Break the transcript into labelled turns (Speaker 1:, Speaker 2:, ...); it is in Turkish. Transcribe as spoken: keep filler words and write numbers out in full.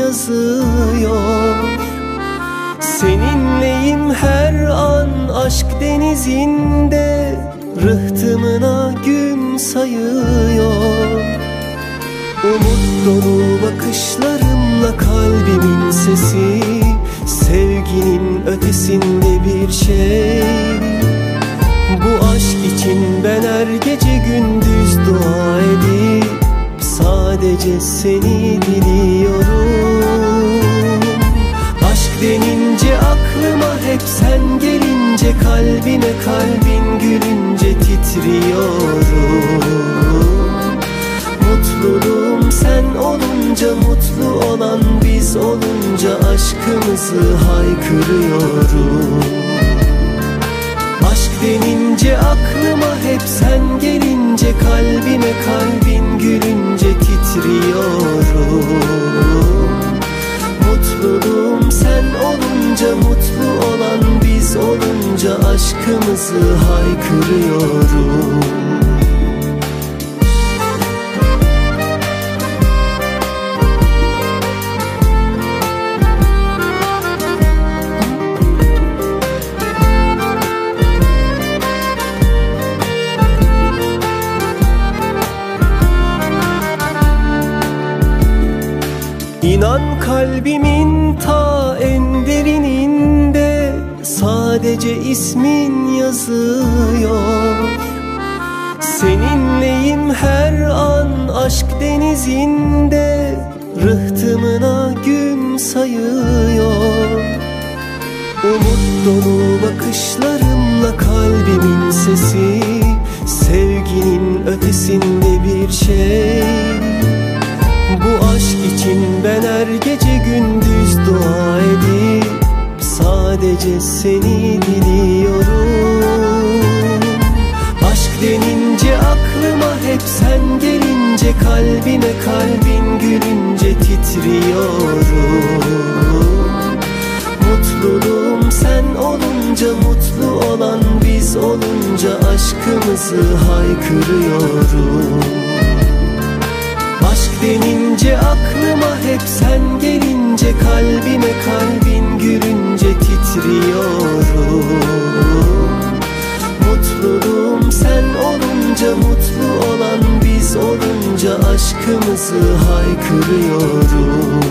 Speaker 1: yazıyor. Seninleyim her an aşk denizinde, rıhtımına gün sayıyor. Umut dolu bakışlarımla kalbimin sesi, sevginin ötesinde bir şey. Bu aşk için ben her gece gündüz dua edip sadece seni diliyorum. Aşk denince aklıma hep sen gelince, kalbime kalbin gülünce titriyorum. Mutluluğum sen olunca, mutlu olan biz olunca aşkımızı haykırıyorum. Aşk denince aklıma hep sen gelince, kalbime kalbin gülünce titriyorum. Mutluluğum sen olunca, mutlu olan biz olunca aşkımızı haykırıyorum. İnan kalbimin ta en derininde sadece ismin yazıyor. Seninleyim her an aşk denizinde, rıhtımına gün sayıyor. Umut dolu bakışlarımla kalbimin sesi, sevginin ötesinde bir şey. Bu aşk için ben her gece gündüz dua edip sadece seni diliyorum. Aşk denince aklıma hep sen gelince, kalbime kalbin gülünce titriyorum. Mutluluğum sen olunca, mutlu olan biz olunca aşkımızı haykırıyorum. Aşk denince aklıma hep sen gelince, kalbime kalbin gülünce titriyorum. Mutluluğum sen olunca, mutlu olan biz olunca aşkımızı haykırıyorum.